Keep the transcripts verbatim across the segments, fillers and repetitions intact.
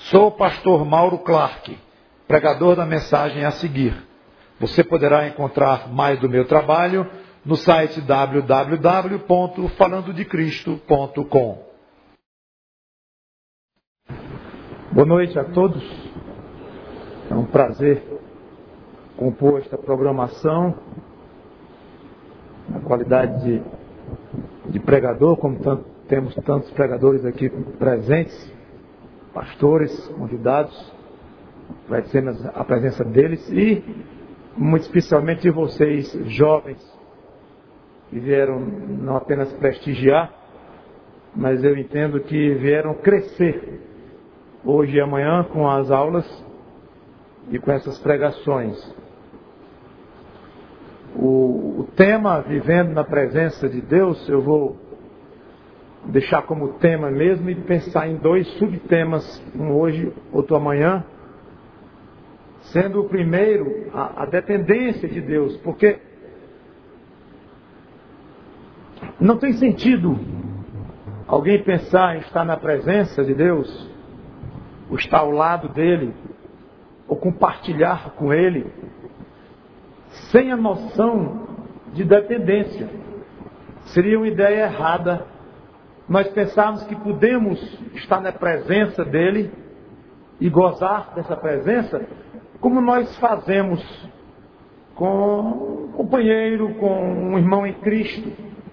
Sou o pastor Mauro Clark, pregador da mensagem a seguir. Você poderá encontrar mais do meu trabalho no site w w w ponto falando de cristo ponto com. Boa noite a todos. É um prazer compor esta programação na qualidade de, de pregador, como tanto, temos tantos pregadores aqui presentes, pastores, convidados, agradecemos a presença deles e muito especialmente de vocês, jovens, que vieram não apenas prestigiar, mas eu entendo que vieram crescer hoje e amanhã com as aulas e com essas pregações. O, o tema, vivendo na presença de Deus, eu vou deixar como tema mesmo e pensar em dois subtemas, um hoje, outro amanhã, sendo o primeiro a, a dependência de Deus, porque não tem sentido alguém pensar em estar na presença de Deus, ou estar ao lado dele, ou compartilhar com ele, sem a noção de dependência. Seria uma ideia errada nós pensarmos que podemos estar na presença dele e gozar dessa presença como nós fazemos com um companheiro, com um irmão em Cristo.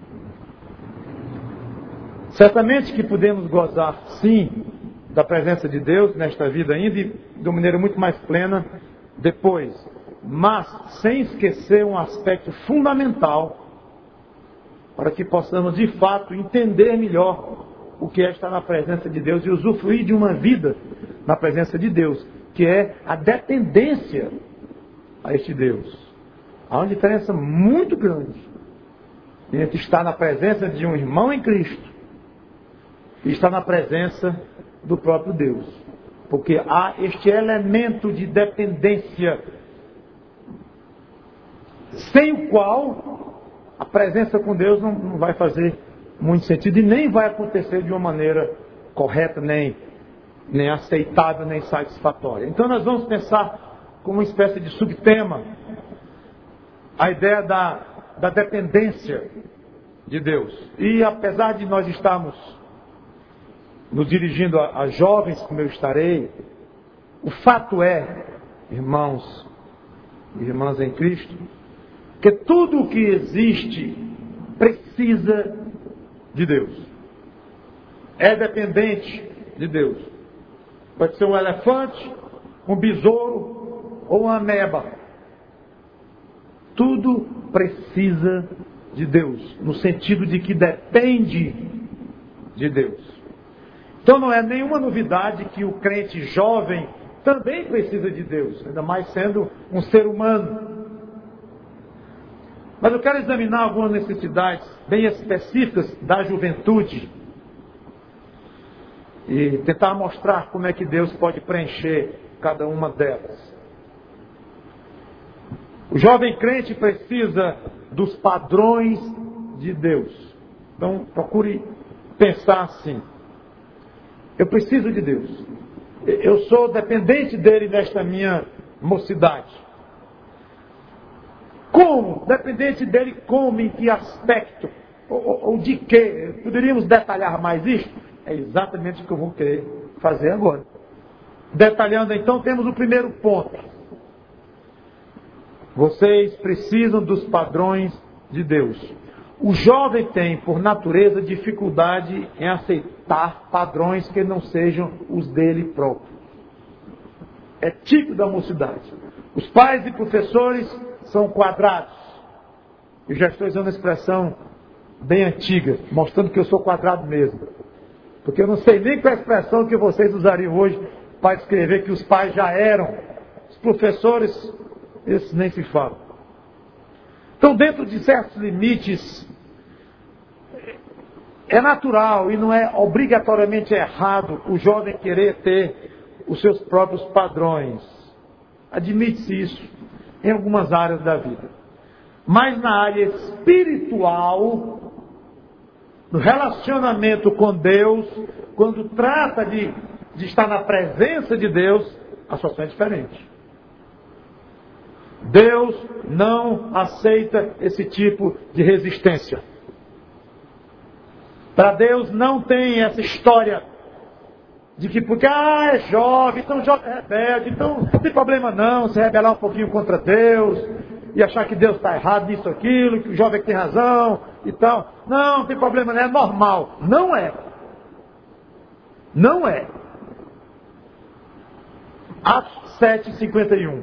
Certamente que podemos gozar, sim, da presença de Deus nesta vida ainda e de uma maneira muito mais plena depois, mas sem esquecer um aspecto fundamental para que possamos de fato entender melhor o que é estar na presença de Deus e usufruir de uma vida na presença de Deus, que é a dependência a este Deus. Há uma diferença muito grande entre estar na presença de um irmão em Cristo e estar na presença do próprio Deus. Porque há este elemento de dependência sem o qual a presença com Deus não, não vai fazer muito sentido e nem vai acontecer de uma maneira correta, nem, nem aceitável, nem satisfatória. Então nós vamos pensar como uma espécie de subtema a ideia da, da dependência de Deus. E apesar de nós estarmos nos dirigindo a, a jovens, como eu estarei, o fato é, irmãos e irmãs em Cristo, que tudo o que existe precisa de Deus. É dependente de Deus. Pode ser um elefante, um besouro ou uma ameba. Tudo precisa de Deus, no sentido de que depende de Deus. Então não é nenhuma novidade que o crente jovem também precisa de Deus, ainda mais sendo um ser humano. Mas eu quero examinar algumas necessidades bem específicas da juventude e tentar mostrar como é que Deus pode preencher cada uma delas. O jovem crente precisa dos padrões de Deus. Então procure pensar assim: eu preciso de Deus. Eu sou dependente dele nesta minha mocidade. Como? Dependente dele como? Em que aspecto? Ou, ou de quê? Poderíamos detalhar mais isso? É exatamente o que eu vou querer fazer agora. Detalhando então, temos o primeiro ponto. Vocês precisam dos padrões de Deus. O jovem tem, por natureza, dificuldade em aceitar padrões que não sejam os dele próprio. É típico da mocidade. Os pais e professores são quadrados. Eu já estou usando uma expressão bem antiga, mostrando que eu sou quadrado mesmo. Porque eu não sei nem qual é a expressão que vocês usariam hoje para escrever que os pais já eram. Os professores, esses nem se falam. Então, dentro de certos limites, é natural e não é obrigatoriamente errado o jovem querer ter os seus próprios padrões. Admite-se isso em algumas áreas da vida. Mas na área espiritual, no relacionamento com Deus, quando trata de de estar na presença de Deus, a situação é diferente. Deus não aceita esse tipo de resistência. Para Deus não tem essa história de que porque ah, é jovem, então jovem é rebelde, então não tem problema não se rebelar um pouquinho contra Deus e achar que Deus está errado nisso, aquilo, que o jovem tem razão e tal. Não, não tem problema não, é normal. Não é. Não é. Atos sete, cinquenta e um.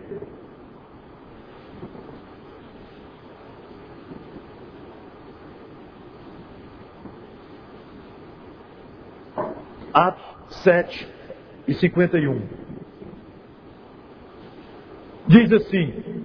Atos sete e cinquenta e um. Diz assim: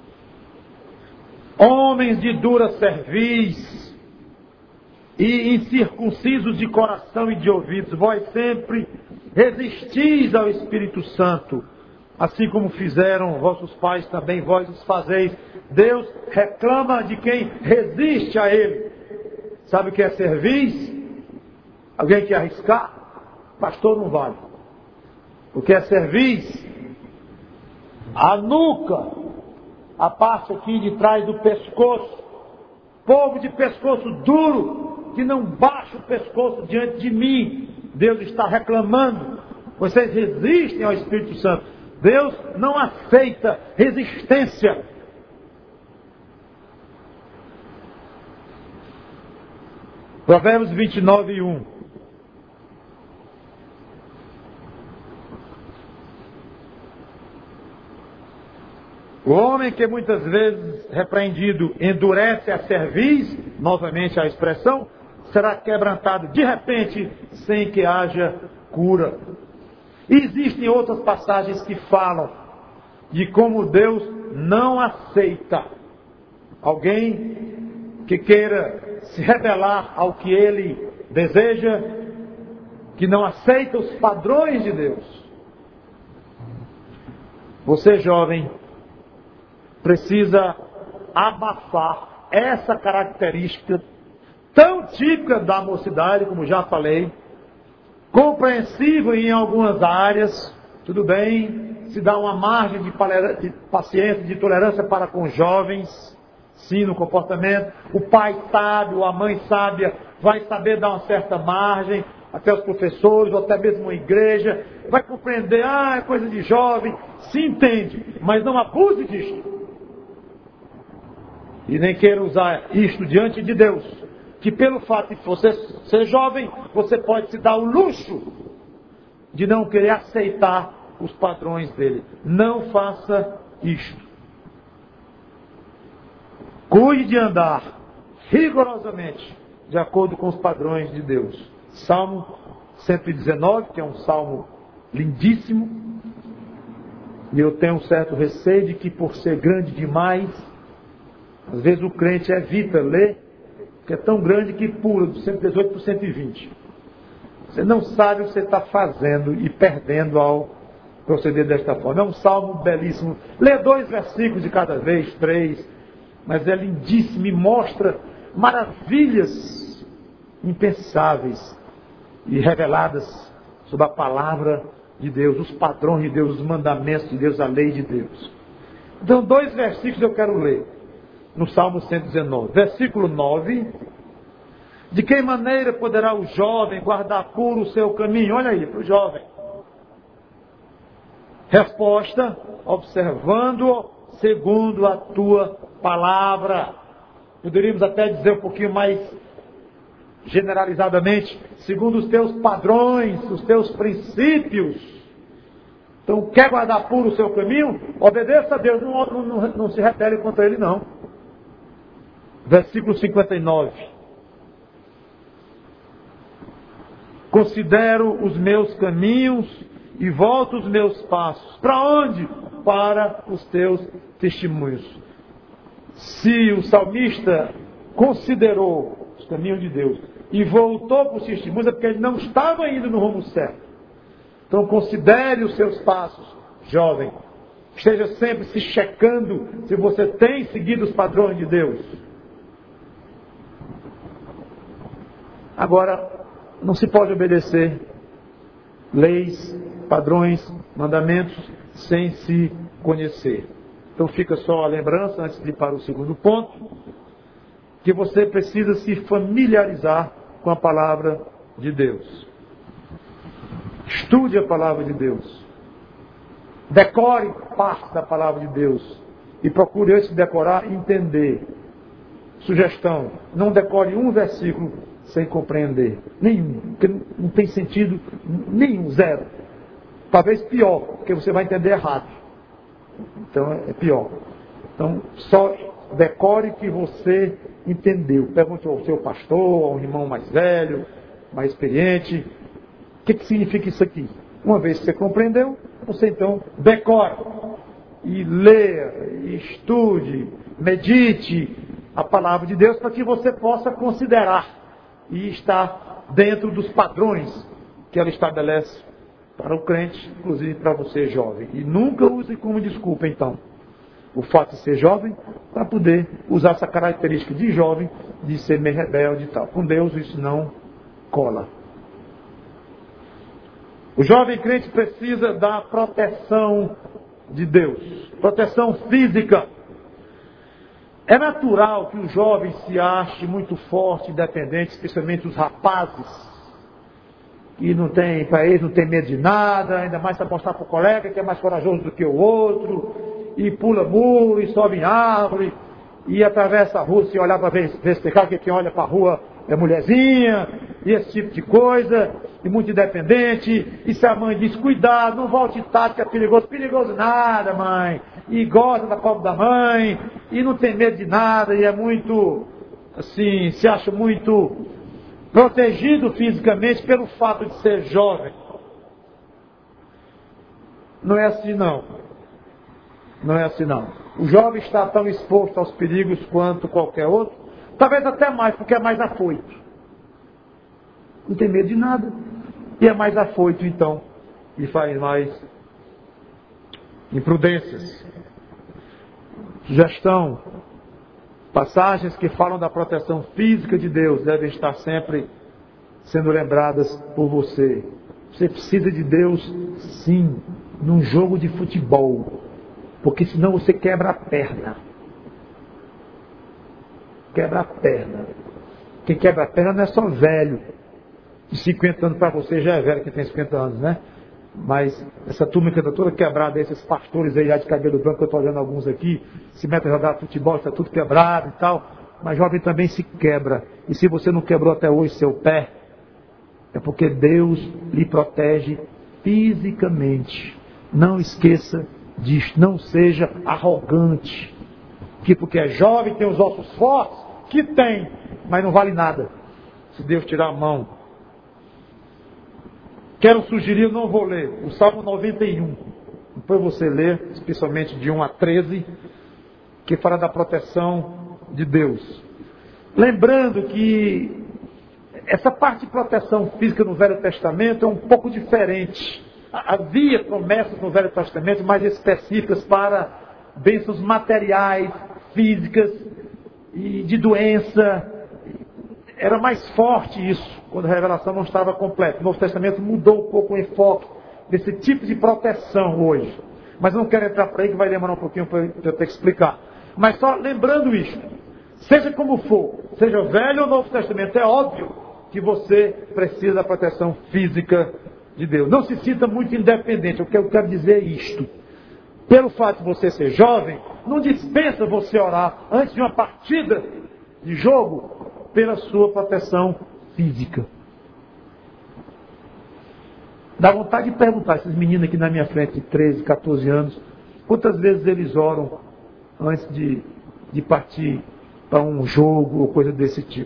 homens de dura cerviz e incircuncisos de coração e de ouvidos, vós sempre resistis ao Espírito Santo, assim como fizeram vossos pais, também vós os fazeis. Deus reclama de quem resiste a Ele. Sabe o que é cerviz? Alguém quer arriscar? Pastor, não vale. O que é cerviz? A nuca, a parte aqui de trás do pescoço. Povo de pescoço duro, que não baixa o pescoço diante de mim. Deus está reclamando. Vocês resistem ao Espírito Santo. Deus não aceita resistência. Provérbios vinte e nove, um. O homem que muitas vezes repreendido endurece a cerviz, novamente a expressão, será quebrantado de repente sem que haja cura. Existem outras passagens que falam de como Deus não aceita alguém que queira se rebelar ao que Ele deseja, que não aceita os padrões de Deus. Você, jovem, precisa abafar essa característica tão típica da mocidade, como já falei, compreensível em algumas áreas, tudo bem, se dá uma margem de paciência, de tolerância para com os jovens, sim, no comportamento. O pai sábio, a mãe sábia, vai saber dar uma certa margem, até os professores, ou até mesmo a igreja, vai compreender, ah, é coisa de jovem, se entende, mas não abuse disto. E nem queira usar isto diante de Deus, que pelo fato de você ser jovem, você pode se dar o luxo de não querer aceitar os padrões dele. Não faça isto. Cuide de andar rigorosamente de acordo com os padrões de Deus. Salmo cento e dezenove, que é um salmo lindíssimo, e eu tenho um certo receio de que por ser grande demais, às vezes o crente evita ler, porque é tão grande que pula do cento e dezoito para o cento e vinte. Você não sabe o que você está fazendo e perdendo ao proceder desta forma. É um salmo belíssimo. Lê dois versículos de cada vez, três, mas é lindíssimo e mostra maravilhas impensáveis e reveladas sobre a palavra de Deus, os padrões de Deus, os mandamentos de Deus, a lei de Deus. Então, dois versículos eu quero ler. No Salmo cento e dezenove, versículo nove: de que maneira poderá o jovem guardar puro o seu caminho? Olha aí, para o jovem. Resposta: observando-o segundo a tua palavra. Poderíamos até dizer um pouquinho mais generalizadamente, segundo os teus padrões, os teus princípios. Então, quer guardar puro o seu caminho? Obedeça a Deus, não, não, não, não se rebele contra Ele, não. Versículo cinquenta e nove. Considero os meus caminhos e volto os meus passos. Para onde? Para os teus testemunhos. Se o salmista considerou os caminhos de Deus e voltou para os testemunhos, é porque ele não estava indo no rumo certo. Então considere os seus passos, jovem. Esteja sempre se checando se você tem seguido os padrões de Deus. Agora, não se pode obedecer leis, padrões, mandamentos, sem se conhecer. Então fica só a lembrança, antes de ir para o segundo ponto, que você precisa se familiarizar com a palavra de Deus. Estude a palavra de Deus. Decore parte da palavra de Deus. E procure, antes de decorar, entender. Sugestão: não decore um versículo sem compreender. Nenhum. Porque não tem sentido nenhum, zero. Talvez pior, porque você vai entender errado. Então é pior. Então só decore que você entendeu. Pergunte ao seu pastor, ao irmão mais velho, mais experiente, o que, que significa isso aqui? Uma vez que você compreendeu, você então decore. E leia, e estude, medite a palavra de Deus para que você possa considerar e estar dentro dos padrões que ela estabelece para o crente, inclusive para você jovem. E nunca use como desculpa, então, o fato de ser jovem, para poder usar essa característica de jovem, de ser meio rebelde e tal. Com Deus isso não cola. O jovem crente precisa da proteção de Deus. Proteção física. É natural que o jovem se ache muito forte, independente, especialmente os rapazes. E não tem, para eles não tem medo de nada, ainda mais para mostrar para o colega que é mais corajoso do que o outro, e pula muro, e sobe em árvore, e atravessa a rua se olhar para ver, ver se que quem olha para a rua é mulherzinha, e esse tipo de coisa, e muito independente. E se a mãe diz, cuidado, não volte tarde que é perigoso, perigoso nada, mãe, e gosta da pobre da mãe, e não tem medo de nada, e é muito, assim, se acha muito protegido fisicamente pelo fato de ser jovem. Não é assim não. Não é assim não. O jovem está tão exposto aos perigos quanto qualquer outro, talvez até mais, porque é mais afoito. Não tem medo de nada. E é mais afoito então. E faz mais imprudências. Sugestão: passagens que falam da proteção física de Deus devem estar sempre sendo lembradas por você. Você precisa de Deus, sim, num jogo de futebol. Porque senão você quebra a perna. Quebra a perna. Quem quebra a perna não é só velho. De cinquenta anos para você já é velho, quem tem cinquenta anos, né? Mas essa turma que está toda quebrada, esses pastores aí já de cabelo branco, que eu estou olhando alguns aqui, se metem a jogar futebol, está tudo quebrado e tal. Mas jovem também se quebra. E se você não quebrou até hoje seu pé, é porque Deus lhe protege fisicamente. Não esqueça disso. Não seja arrogante. Que porque é jovem, tem os ossos fortes, que tem, mas não vale nada. Se Deus tirar a mão. Quero sugerir, não vou ler, o Salmo noventa e um. Depois você lê, especialmente de um a treze, que fala da proteção de Deus. Lembrando que essa parte de proteção física no Velho Testamento é um pouco diferente. Havia promessas no Velho Testamento mais específicas para bênçãos materiais, físicas e de doença. Era mais forte isso, quando a revelação não estava completa. O Novo Testamento mudou um pouco o enfoque desse tipo de proteção hoje. Mas não quero entrar por aí, que vai demorar um pouquinho para eu ter que explicar. Mas só lembrando isso, seja como for, seja Velho ou Novo Testamento, é óbvio que você precisa da proteção física de Deus. Não se sinta muito independente. O que eu quero dizer é isto. Pelo fato de você ser jovem, não dispensa você orar antes de uma partida de jogo pela sua proteção física. Dá vontade de perguntar, esses meninos aqui na minha frente de treze, quatorze anos, quantas vezes eles oram antes de, de partir para um jogo ou coisa desse tipo.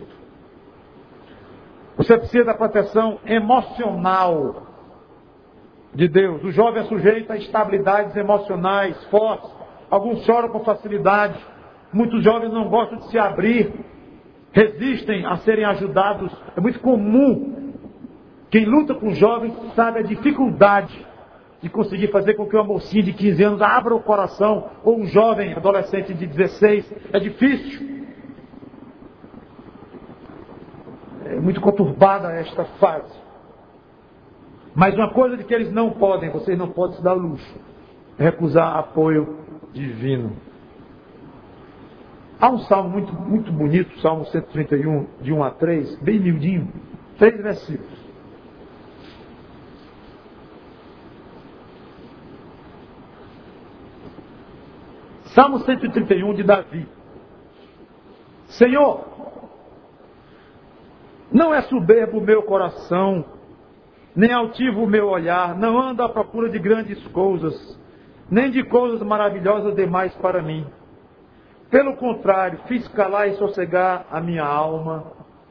Você precisa da proteção emocional de Deus. O jovem é sujeito a instabilidades emocionais fortes. Alguns choram com facilidade. Muitos jovens não gostam de se abrir. Resistem a serem ajudados. É muito comum. Quem luta com jovens sabe a dificuldade de conseguir fazer com que uma mocinha de quinze anos abra o coração, ou um jovem adolescente de dezesseis. É difícil. É muito conturbada esta fase. Mas uma coisa de que eles não podem, vocês não podem se dar luxo, é recusar apoio divino. Há um salmo muito, muito bonito, Salmo cento e trinta e um, de um a três, bem miudinho, três versículos. Salmo cento e trinta e um de Davi. Senhor, não é soberbo o meu coração, nem altivo o meu olhar, não ando à procura de grandes coisas, nem de coisas maravilhosas demais para mim. Pelo contrário, fiz calar e sossegar a minha alma.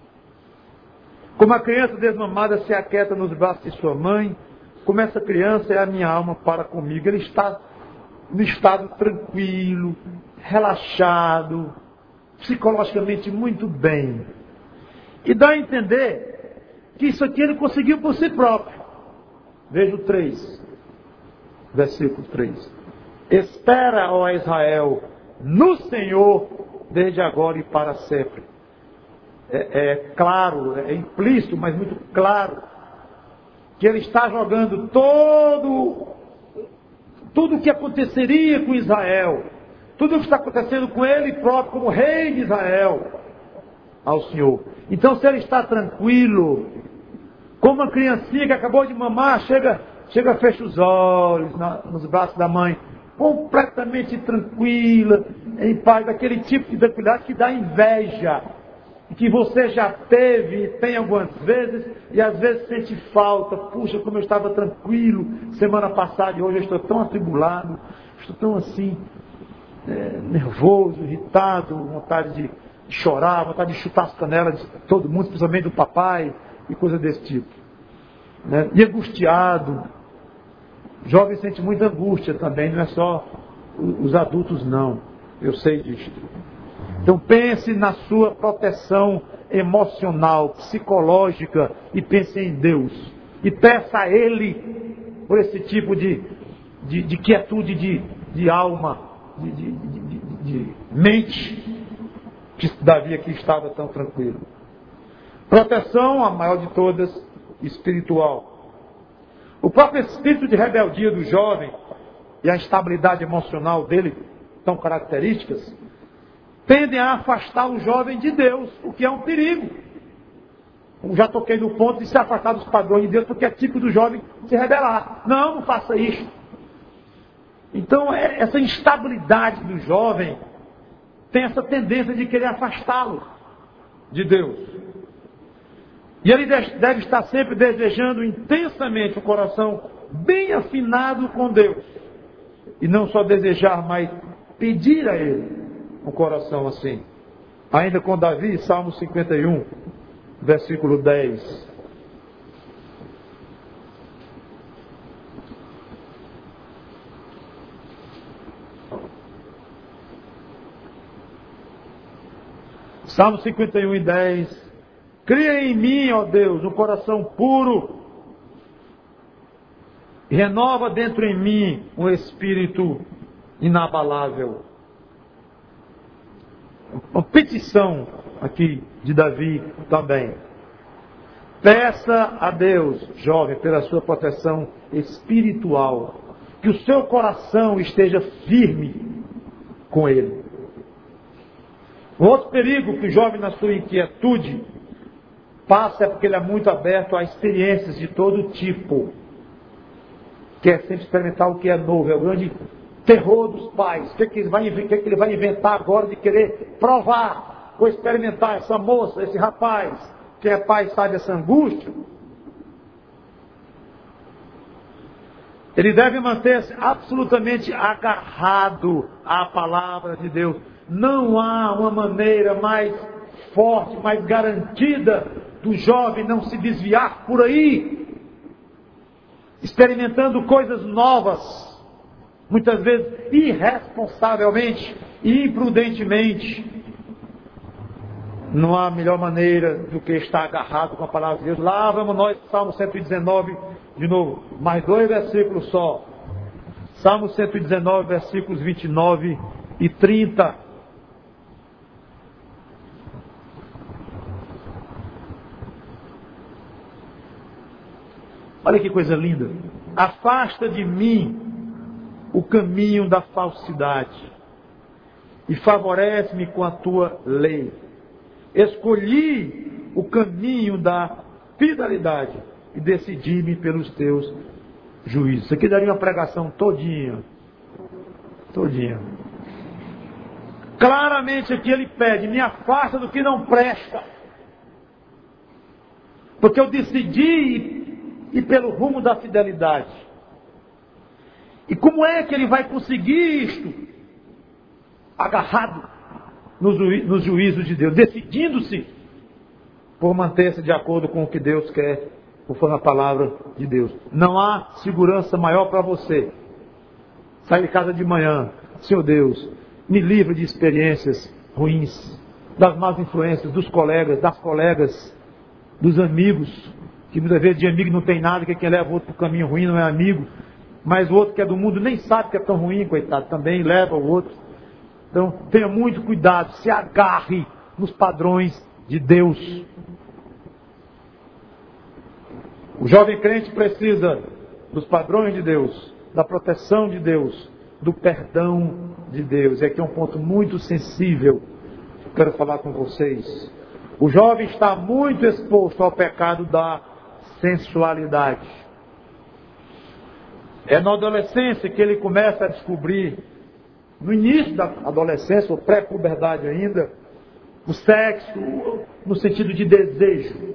Como a criança desmamada se aquieta nos braços de sua mãe, como essa criança é a minha alma para comigo. Ele está no estado tranquilo, relaxado, psicologicamente muito bem. E dá a entender que isso aqui ele conseguiu por si próprio. Veja o três, versículo três. Espera, ó Israel, no Senhor, desde agora e para sempre. É, é claro, é implícito, mas muito claro, que ele está jogando todo, tudo o que aconteceria com Israel, tudo o que está acontecendo com ele próprio, como rei de Israel, ao Senhor. Então, se ele está tranquilo, como uma criancinha que acabou de mamar, chega, chega fecha os olhos na, nos braços da mãe, completamente tranquila, em paz, daquele tipo de tranquilidade que dá inveja, que você já teve e tem algumas vezes, e às vezes sente falta. Puxa, como eu estava tranquilo semana passada e hoje eu estou tão atribulado, estou tão assim, é, nervoso, irritado, vontade de chorar, vontade de chutar as canelas de todo mundo, principalmente do papai, e coisa desse tipo. Né? E angustiado. Jovem sente muita angústia também, não é só os adultos não, eu sei disso. Então pense na sua proteção emocional, psicológica, e pense em Deus. E peça a Ele por esse tipo de, de, de quietude de, de alma, de, de, de, de, de mente, que Davi aqui estava tão tranquilo. Proteção, a maior de todas, espiritual. O próprio espírito de rebeldia do jovem e a instabilidade emocional dele, tão características, tendem a afastar o jovem de Deus, o que é um perigo. Eu já toquei no ponto de se afastar dos padrões de Deus, porque é típico do jovem se rebelar. Não, não faça isso. Então, essa instabilidade do jovem tem essa tendência de querer afastá-lo de Deus. E ele deve estar sempre desejando intensamente o coração bem afinado com Deus. E não só desejar, mas pedir a Ele um coração assim. Ainda com Davi, Salmo cinquenta e um, versículo dez. Salmo cinquenta e um e dez. Cria em mim, ó Deus, um coração puro, e renova dentro em mim um espírito inabalável. Uma petição aqui de Davi também. Peça a Deus, jovem, pela sua proteção espiritual, que o seu coração esteja firme com Ele. Um outro perigo que o jovem, na sua inquietude, passa é porque ele é muito aberto a experiências de todo tipo. Quer sempre experimentar o que é novo. É o grande terror dos pais. O que, é que, ele, vai, o que, é que ele vai inventar agora de querer provar ou experimentar essa moça, esse rapaz? Quem é pai sabe essa angústia. Ele deve manter-se absolutamente agarrado à palavra de Deus. Não há uma maneira mais forte, mais garantida do jovem não se desviar por aí, experimentando coisas novas, muitas vezes irresponsavelmente e imprudentemente. Não há melhor maneira do que estar agarrado com a palavra de Deus. Lá vamos nós, Salmo cento e dezenove, de novo, mais dois versículos só. Salmo cento e dezenove, versículos vinte e nove e trinta. Olha que coisa linda. Afasta de mim o caminho da falsidade e favorece-me com a tua lei. Escolhi o caminho da fidelidade e decidi-me pelos teus juízos. Isso aqui daria uma pregação todinha. Todinha. Claramente aqui ele pede, me afasta do que não presta. Porque eu decidi ir pelo rumo da fidelidade. E como é que ele vai conseguir isto? Agarrado nos, ju- nos juízos de Deus, decidindo-se por manter-se de acordo com o que Deus quer, conforme a palavra de Deus. Não há segurança maior para você. Sai de casa de manhã, Senhor Deus, me livre de experiências ruins, das más influências, dos colegas, das colegas, dos amigos, que muitas vezes de amigo não tem nada, que quem leva o outro para o caminho ruim não é amigo, mas o outro que é do mundo nem sabe que é tão ruim, coitado, também leva o outro. Então tenha muito cuidado, se agarre nos padrões de Deus. O jovem crente precisa dos padrões de Deus, da proteção de Deus, do perdão de Deus. E aqui é um ponto muito sensível que eu quero falar com vocês. O jovem está muito exposto ao pecado da sensualidade. É na adolescência que ele começa a descobrir, no início da adolescência, ou pré-puberdade ainda, o sexo no sentido de desejo.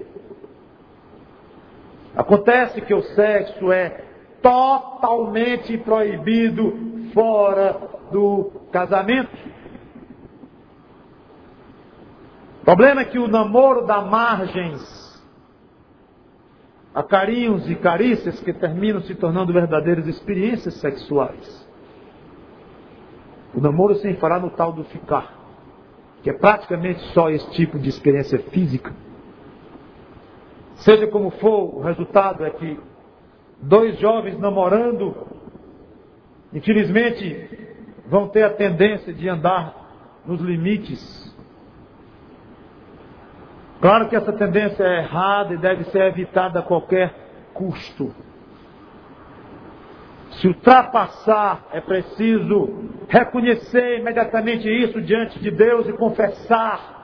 Acontece que o sexo é totalmente proibido fora do casamento. O problema é que o namoro dá margens a carinhos e carícias que terminam se tornando verdadeiras experiências sexuais. O namoro sem falar no tal do ficar, que é praticamente só esse tipo de experiência física. Seja como for, o resultado é que dois jovens namorando, infelizmente, vão ter a tendência de andar nos limites. Claro que essa tendência é errada e deve ser evitada a qualquer custo. Se ultrapassar, é preciso reconhecer imediatamente isso diante de Deus e confessar.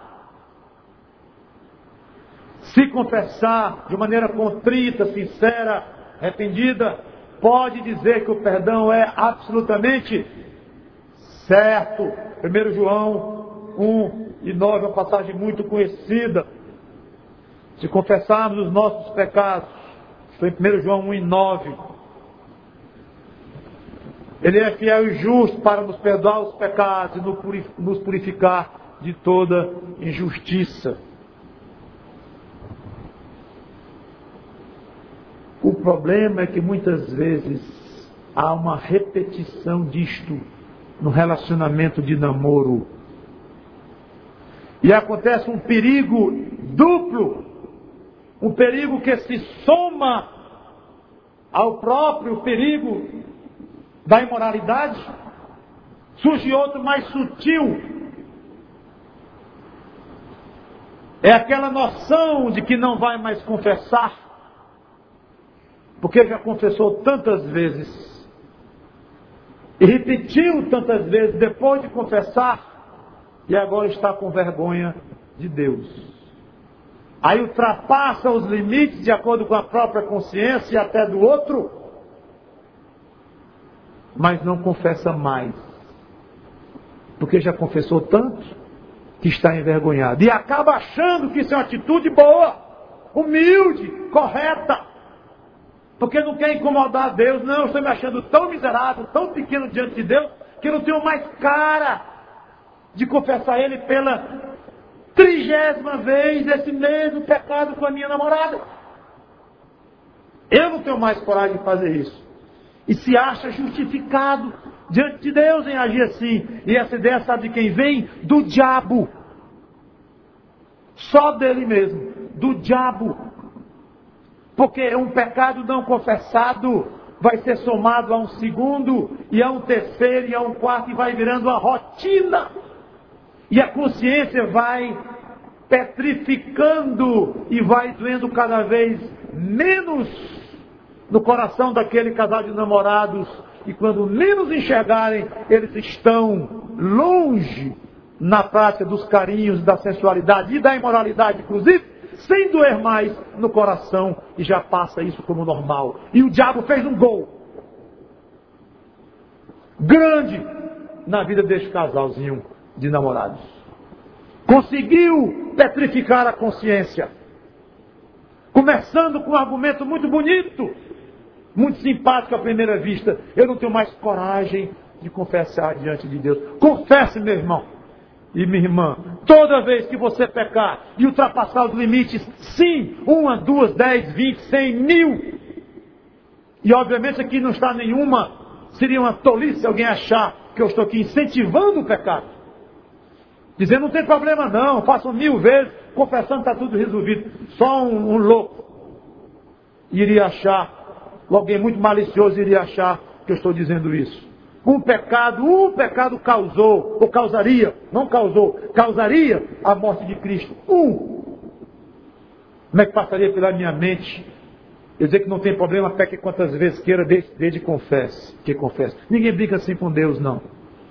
Se confessar de maneira contrita, sincera, arrependida, pode dizer que o perdão é absolutamente certo. primeiro João um e nove é uma passagem muito conhecida. Se confessarmos os nossos pecados, foi em primeiro João um e nove. Ele é fiel e justo para nos perdoar os pecados e nos purificar de toda injustiça. O problema é que muitas vezes há uma repetição disto no relacionamento de namoro. E acontece um perigo duplo, um perigo que se soma ao próprio perigo da imoralidade. Surge outro mais sutil. É aquela noção de que não vai mais confessar, porque já confessou tantas vezes e repetiu tantas vezes depois de confessar, e agora está com vergonha de Deus. Aí ultrapassa os limites de acordo com a própria consciência e até do outro, mas não confessa mais, porque já confessou tanto que está envergonhado e acaba achando que isso é uma atitude boa, humilde, correta, porque não quer incomodar a Deus. Não, eu estou me achando tão miserável, tão pequeno diante de Deus, que eu não tenho mais cara de confessar a Ele pela trigésima vez esse mesmo pecado com a minha namorada. Eu não tenho mais coragem de fazer isso. E se acha justificado diante de Deus em agir assim. E essa ideia, sabe de quem vem? Do diabo. Só dele mesmo. Do diabo. Porque um pecado não confessado vai ser somado a um segundo, e a um terceiro, e a um quarto, e vai virando uma rotina. E a consciência vai petrificando e vai doendo cada vez menos no coração daquele casal de namorados, e quando menos enxergarem, eles estão longe na prática dos carinhos, da sensualidade e da imoralidade, inclusive, sem doer mais no coração, e já passa isso como normal. E o diabo fez um gol grande na vida deste casalzinho de namorados. Conseguiu petrificar a consciência, começando com um argumento muito bonito, muito simpático à primeira vista. Eu não tenho mais coragem de confessar diante de Deus. Confesse, meu irmão e minha irmã, toda vez que você pecar e ultrapassar os limites, sim, uma, duas, dez, vinte, cem, mil. E obviamente aqui não está nenhuma, seria uma tolice alguém achar que eu estou aqui incentivando o pecado. Dizendo, não tem problema não, façam mil vezes, confessando está tudo resolvido. Só um, um louco iria achar, alguém muito malicioso iria achar que eu estou dizendo isso. Um pecado, um pecado causou, ou causaria, não causou, causaria a morte de Cristo. Um. Como é que passaria pela minha mente? Eu dizer que não tem problema, peque quantas vezes queira, desde, desde confesse, que confesse. Ninguém brinca assim com Deus, não.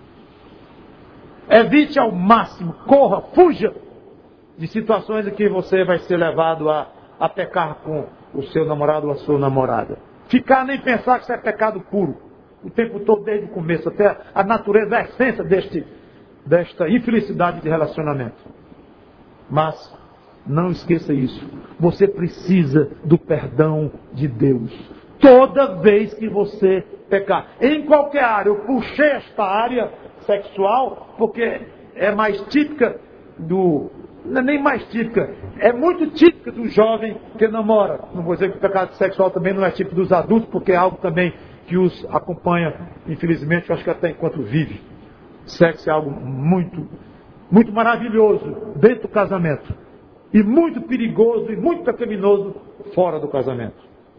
Evite ao máximo, corra, fuja de situações em que você vai ser levado a, a pecar com o seu namorado ou a sua namorada. Ficar nem pensar que isso é pecado puro. O tempo todo, desde o começo, até a natureza, a essência deste, desta infelicidade de relacionamento. Mas, não esqueça isso. Você precisa do perdão de Deus. Toda vez que você pecar. Em qualquer área. Eu puxei esta área sexual porque é mais típica do... Não é nem mais típica. É muito típica do jovem que namora. Não vou dizer que o pecado sexual também não é típico dos adultos, porque é algo também que os acompanha, infelizmente, eu acho que até enquanto vive. Sexo é algo muito, muito maravilhoso dentro do casamento. E muito perigoso e muito pecaminoso fora do casamento.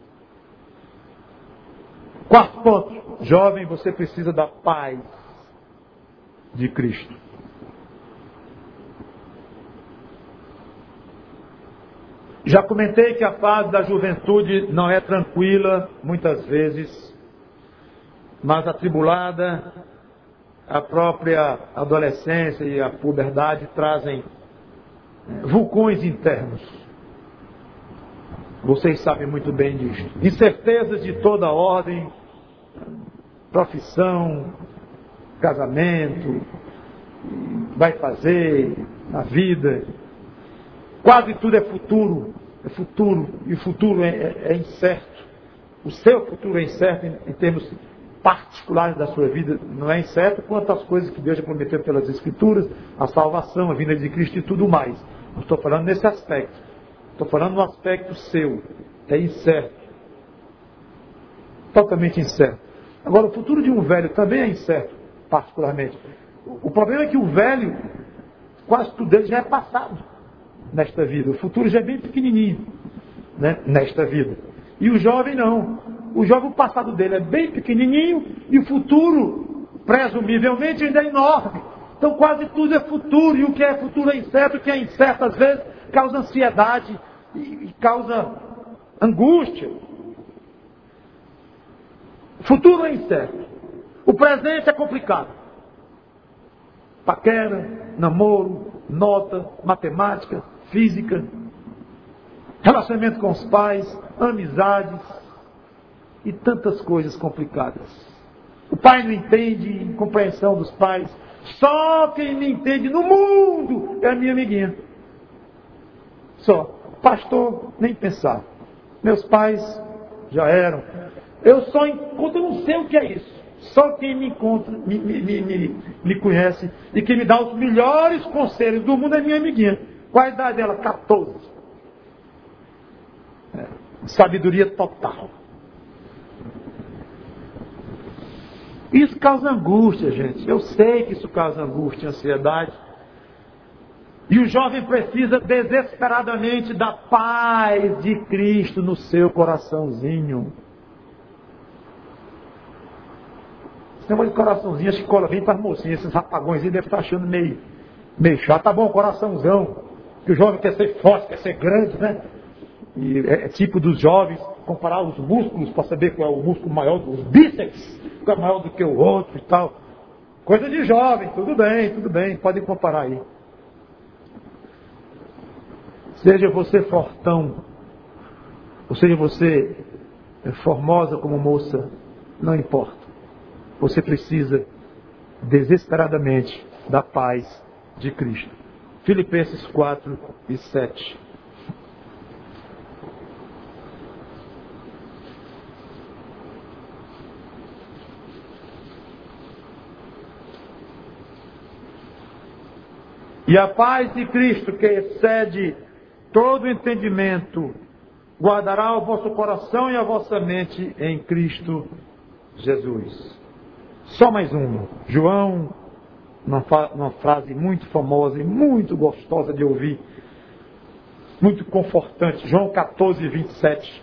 Quarto ponto. Jovem, você precisa da paz de Cristo. Já comentei que a fase da juventude não é tranquila, muitas vezes, mas atribulada. A própria adolescência e a puberdade trazem vulcões internos. Vocês sabem muito bem disso. Incertezas de toda ordem, profissão, casamento, vai fazer na vida. Quase tudo é futuro, é futuro, e o futuro é, é, é incerto. O seu futuro é incerto em, em termos particulares da sua vida, não é incerto quanto às coisas que Deus já prometeu pelas Escrituras, a salvação, a vinda de Cristo e tudo mais. Não estou falando nesse aspecto. Estou falando no aspecto seu. É incerto. Totalmente incerto. Agora, o futuro de um velho também é incerto, particularmente. O problema é que o velho, quase tudo dele já é passado nesta vida. O futuro já é bem pequenininho, né, nesta vida. E o jovem não. O jovem, o passado dele é bem pequenininho e o futuro, presumivelmente, ainda é enorme. Então quase tudo é futuro, e o que é futuro é incerto, o que é incerto às vezes causa ansiedade e, e causa angústia. O futuro é incerto. O presente é complicado. Paquera, namoro, nota, matemática, física, relacionamento com os pais, amizades e tantas coisas complicadas. O pai não entende, compreensão dos pais. Só quem me entende no mundo é a minha amiguinha. Só. Pastor, nem pensar. Meus pais já eram. Eu só encontro, eu não sei o que é isso. Só quem me encontra, me, me, me, me, me conhece e quem me dá os melhores conselhos do mundo é minha amiguinha. Qual a idade dela? catorze. É. Sabedoria total. Isso causa angústia, gente. Eu sei que isso causa angústia e ansiedade. E o jovem precisa desesperadamente da paz de Cristo no seu coraçãozinho. Esse negócio de coraçãozinho, acho que cola bem para as mocinhas. Esses rapagões aí devem estar achando meio, meio chato. Tá bom, coraçãozão. Que o jovem quer ser forte, quer ser grande, né? E é, é tipo dos jovens. comparar os músculos para saber qual é o músculo maior, os bíceps, qual é maior do que o outro e tal. Coisa de jovem, tudo bem, tudo bem, podem comparar aí. Seja você fortão, ou seja você formosa como moça, não importa. Você precisa desesperadamente da paz de Cristo. Filipenses quatro e sete. E a paz de Cristo, que excede todo entendimento, guardará o vosso coração e a vossa mente em Cristo Jesus. Só mais uma. João, uma frase muito famosa e muito gostosa de ouvir, muito confortante. João quatorze, vinte e sete.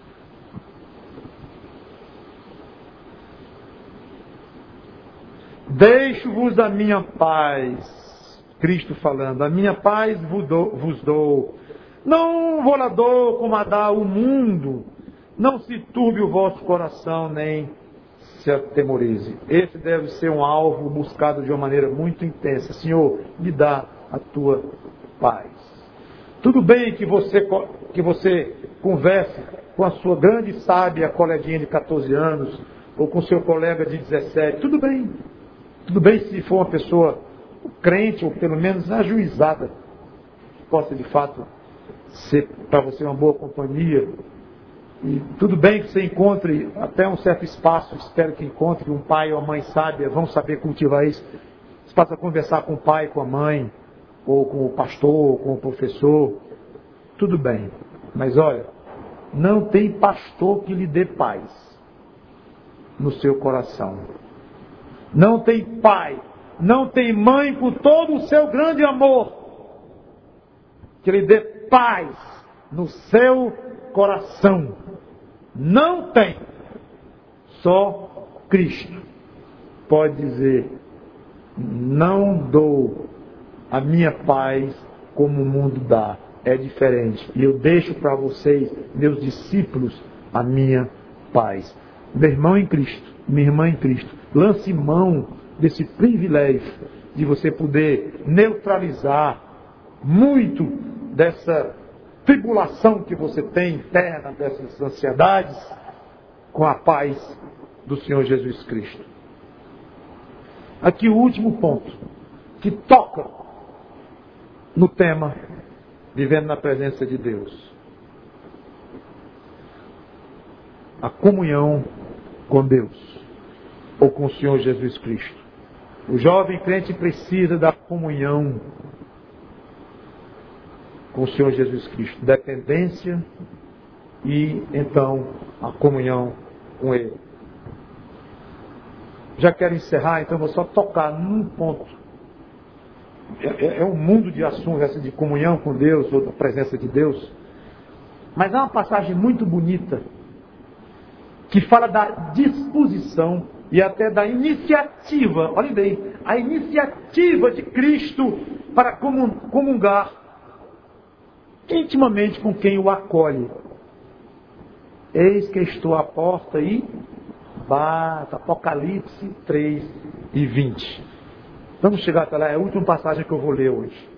Deixo-vos a minha paz. Cristo falando, a minha paz vos dou, vos dou. Não vou lá dou como a dá o mundo. Não se turbe o vosso coração, nem se atemorize. Esse deve ser um alvo buscado de uma maneira muito intensa. Senhor, me dá a tua paz. Tudo bem que você, que você converse com a sua grande e sábia coleguinha de catorze anos, ou com seu colega de dezessete. Tudo bem. Tudo bem se for uma pessoa crente, ou pelo menos ajuizada, possa de fato ser para você uma boa companhia. E tudo bem que você encontre até um certo espaço, espero que encontre um pai ou uma mãe sábia, vão saber cultivar isso. Você passa a conversar com o pai, com a mãe, ou com o pastor, ou com o professor. Tudo bem. Mas olha, não tem pastor que lhe dê paz no seu coração. Não tem pai, não tem mãe com todo o seu grande amor que lhe dê paz no seu coração. Não tem. Só Cristo pode dizer: não dou a minha paz como o mundo dá. É diferente. E eu deixo para vocês, meus discípulos, a minha paz. Meu irmão em Cristo, minha irmã em Cristo, lance mão desse privilégio de você poder neutralizar muito dessa tribulação que você tem interna, dessas ansiedades, com a paz do Senhor Jesus Cristo. Aqui o último ponto, que toca no tema vivendo na presença de Deus. A comunhão com Deus, ou com o Senhor Jesus Cristo. O jovem crente precisa da comunhão com o Senhor Jesus Cristo, dependência e então a comunhão com Ele. Já quero encerrar, então vou só tocar num ponto. É, é um mundo de assuntos, essa de comunhão com Deus, ou da presença de Deus. Mas há uma passagem muito bonita que fala da disposição e até da iniciativa, olha bem, a iniciativa de Cristo para comungar intimamente com quem o acolhe. Eis que estou à porta e bata. Apocalipse três e vinte. Vamos chegar até lá, é a última passagem que eu vou ler hoje.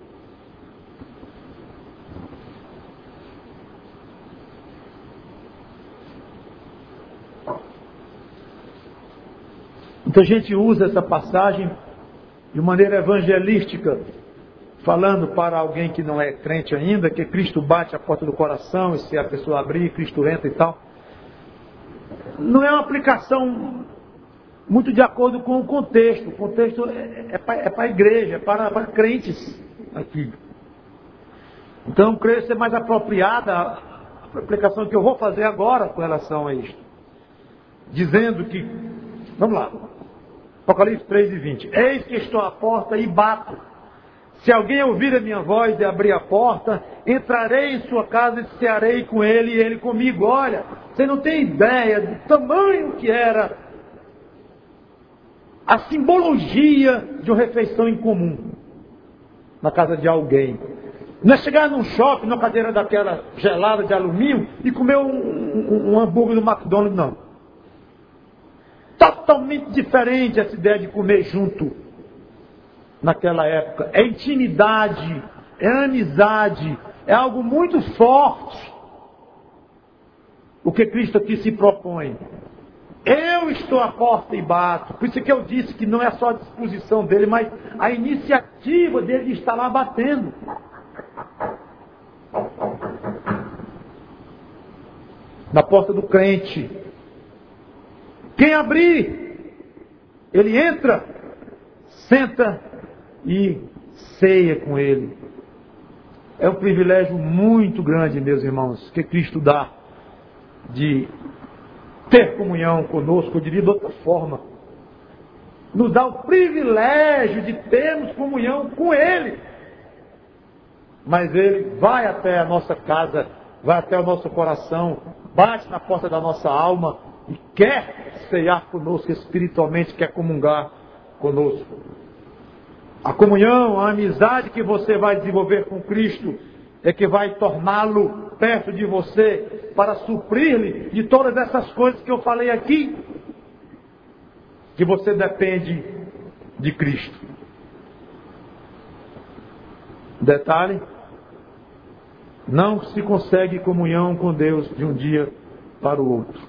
Então a gente usa essa passagem de maneira evangelística, falando para alguém que não é crente ainda, que Cristo bate a porta do coração, e se a pessoa abrir, Cristo entra e tal. Não é uma aplicação muito de acordo com o contexto. O contexto é, é, para, é para a igreja, é para, para crentes aqui. Então, creio ser mais apropriada a aplicação que eu vou fazer agora com relação a isto. Dizendo que, vamos lá, Apocalipse três e vinte. Eis que estou à porta e bato. Se alguém ouvir a minha voz e abrir a porta, entrarei em sua casa e cearei com ele e ele comigo. Olha, você não tem ideia do tamanho que era a simbologia de uma refeição em comum na casa de alguém. Não é chegar num shopping, numa cadeira daquela gelada de alumínio e comer um, um, um hambúrguer do McDonald's, não. Totalmente diferente essa ideia de comer junto naquela época. É intimidade, é amizade, é algo muito forte. O que Cristo aqui se propõe. Eu estou à porta e bato. Por isso que eu disse que não é só a disposição dele, mas a iniciativa dele de estar lá batendo. Na porta do crente. Quem abrir, ele entra, senta e ceia com ele. É um privilégio muito grande, meus irmãos, que Cristo dá de ter comunhão conosco, eu diria de outra forma. Nos dá o privilégio de termos comunhão com Ele. Mas Ele vai até a nossa casa, vai até o nosso coração, bate na porta da nossa alma e quer ceiar conosco espiritualmente, quer comungar conosco. A comunhão, a amizade que você vai desenvolver com Cristo é que vai torná-lo perto de você para suprir-lhe de todas essas coisas que eu falei aqui, que você depende de Cristo. Detalhe, não se consegue comunhão com Deus de um dia para o outro.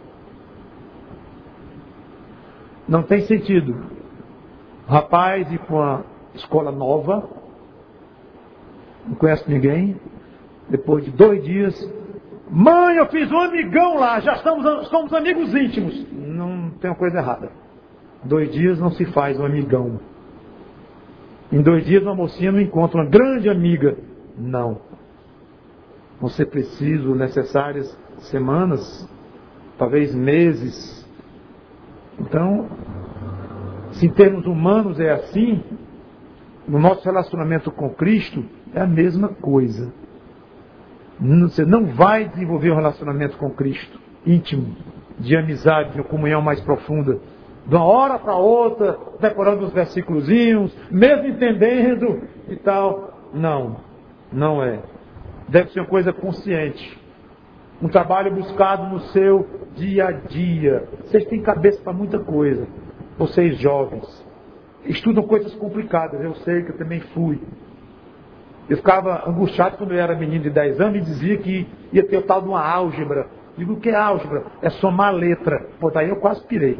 Não tem sentido. Rapaz ir para uma escola nova, não conhece ninguém, depois de dois dias, mãe, eu fiz um amigão lá, já estamos, somos amigos íntimos. Não tem uma coisa errada. Dois dias não se faz um amigão. Em dois dias uma mocinha não encontra uma grande amiga. Não. Vão ser preciso, necessárias semanas, talvez meses. Então, se em termos humanos é assim, no nosso relacionamento com Cristo é a mesma coisa. Você não vai desenvolver um relacionamento com Cristo íntimo, de amizade, de comunhão mais profunda, de uma hora para outra, decorando os versículozinhos, mesmo entendendo e tal. Não, não é. Deve ser uma coisa consciente. Um trabalho buscado no seu dia a dia. Vocês têm cabeça para muita coisa. Vocês jovens. Estudam coisas complicadas. Eu sei que eu também fui. Eu ficava angustiado quando eu era menino de dez anos e dizia que ia ter o tal de uma álgebra. Digo, o que é álgebra? É somar letra. Pô, daí eu quase pirei.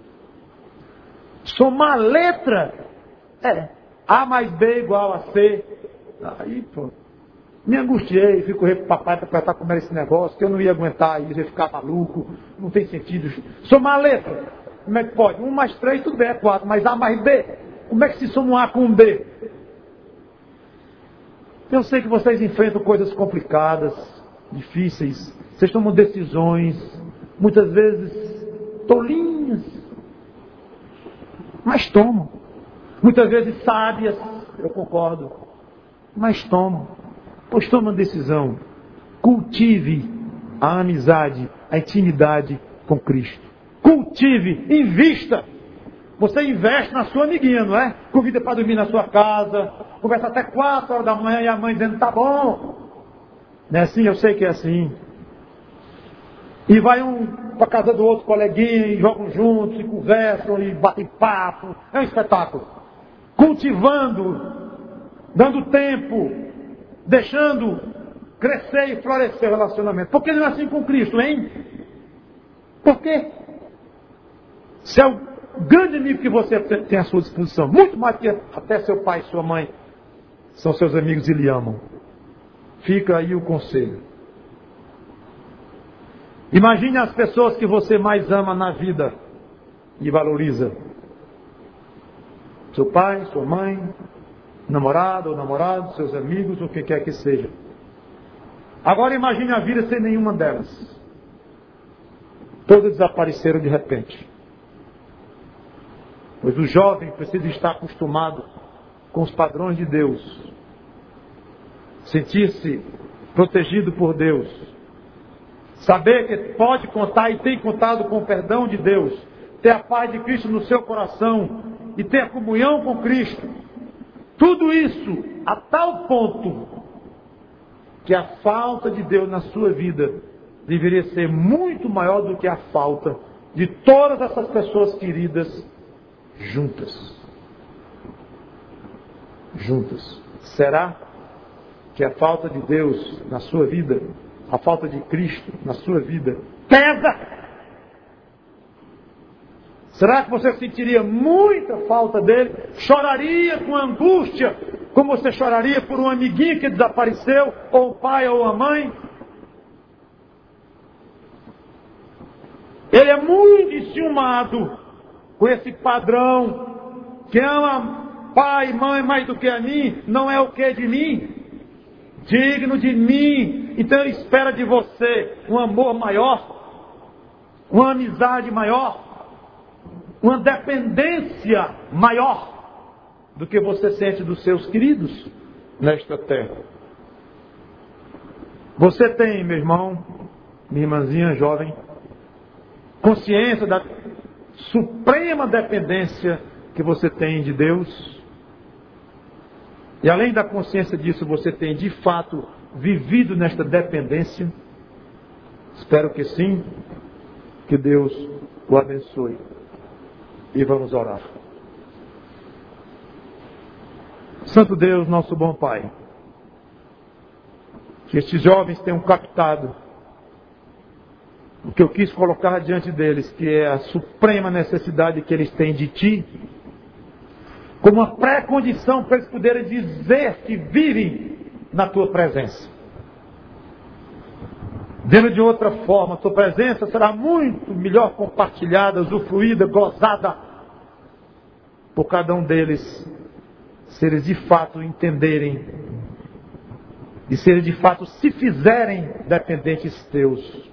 Somar letra? É. A mais B igual a C. Aí, pô. Me angustiei, fui correr pro papai para estar comendo esse negócio, que eu não ia aguentar isso, ia ficar maluco. Não tem sentido. Somar letra. Como é que pode? Um mais três, tudo bem, é quatro. Mas A mais B? Como é que se soma um A com um B? Eu sei que vocês enfrentam coisas complicadas, difíceis. Vocês tomam decisões, muitas vezes tolinhas. Mas tomam. Muitas vezes sábias, eu concordo. Mas tomam. Pois toma uma decisão. Cultive a amizade, a intimidade com Cristo. Cultive, invista. Você investe na sua amiguinha, não é? Convida para dormir na sua casa, conversa até quatro horas da manhã e a mãe dizendo, tá bom. Não é assim? Eu sei que é assim. E vai um para a casa do outro coleguinha e jogam juntos, e conversam, e batem papo. É um espetáculo. Cultivando, dando tempo, deixando crescer e florescer o relacionamento. Por que não é assim com Cristo, hein? Por quê? Se é o grande amigo que você tem à sua disposição, muito mais que até seu pai e sua mãe são seus amigos e lhe amam. Fica aí o conselho. Imagine as pessoas que você mais ama na vida e valoriza. Seu pai, sua mãe, namorado ou namorado, seus amigos, o que quer que seja. Agora imagine a vida sem nenhuma delas. Todas desapareceram de repente. Pois o jovem precisa estar acostumado com os padrões de Deus. Sentir-se protegido por Deus. Saber que pode contar e tem contado com o perdão de Deus. Ter a paz de Cristo no seu coração. E ter a comunhão com Cristo. Tudo isso a tal ponto que a falta de Deus na sua vida deveria ser muito maior do que a falta de todas essas pessoas queridas juntas. Juntas. Será que a falta de Deus na sua vida, a falta de Cristo na sua vida, pesa? Será que você sentiria muita falta dele? Choraria com angústia, como você choraria por um amiguinho que desapareceu, ou o pai ou a mãe? Ele é muito enciumado com esse padrão que ama pai e mãe mais do que a mim, não é o que de mim, digno de mim. Então ele espera de você um amor maior, uma amizade maior, uma dependência maior do que você sente dos seus queridos nesta terra. Você tem, meu irmão, minha irmãzinha jovem, consciência da suprema dependência que você tem de Deus? E além da consciência disso, você tem de fato vivido nesta dependência? Espero que sim. Que Deus o abençoe. E vamos orar. Santo Deus, nosso bom Pai, que estes jovens tenham captado o que eu quis colocar diante deles, que é a suprema necessidade que eles têm de Ti, como uma pré-condição para eles poderem dizer que vivem na Tua presença. Dentro de outra forma, a Tua presença será muito melhor compartilhada, usufruída, gozada por cada um deles, se eles de fato entenderem e se eles de fato se fizerem dependentes Teus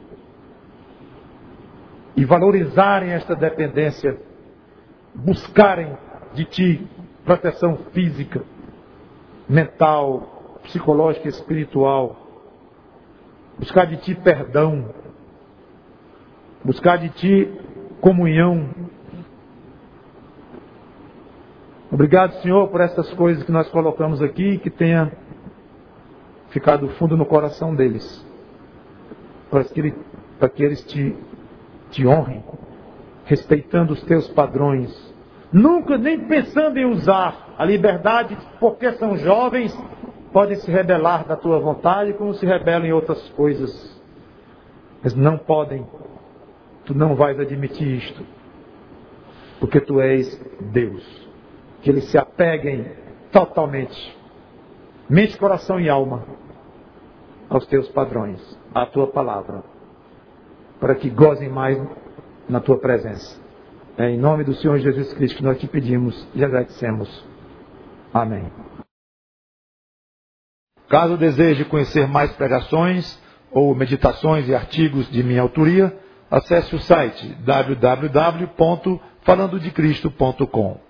e valorizarem esta dependência, buscarem de Ti proteção física, mental, psicológica e espiritual, buscar de Ti perdão, buscar de Ti comunhão. Obrigado, Senhor, por essas coisas que nós colocamos aqui, que tenha ficado fundo no coração deles, para que, ele, para que eles te, te honrem, respeitando os Teus padrões, nunca nem pensando em usar a liberdade, porque são jovens, podem se rebelar da Tua vontade, como se rebelam em outras coisas. Mas não podem. Tu não vais admitir isto. Porque Tu és Deus. Que eles se apeguem totalmente, mente, coração e alma, aos Teus padrões, à Tua palavra, para que gozem mais na Tua presença. É em nome do Senhor Jesus Cristo que nós Te pedimos e agradecemos. Amém. Caso deseje conhecer mais pregações ou meditações e artigos de minha autoria, acesse o site w w w ponto falando de cristo ponto com.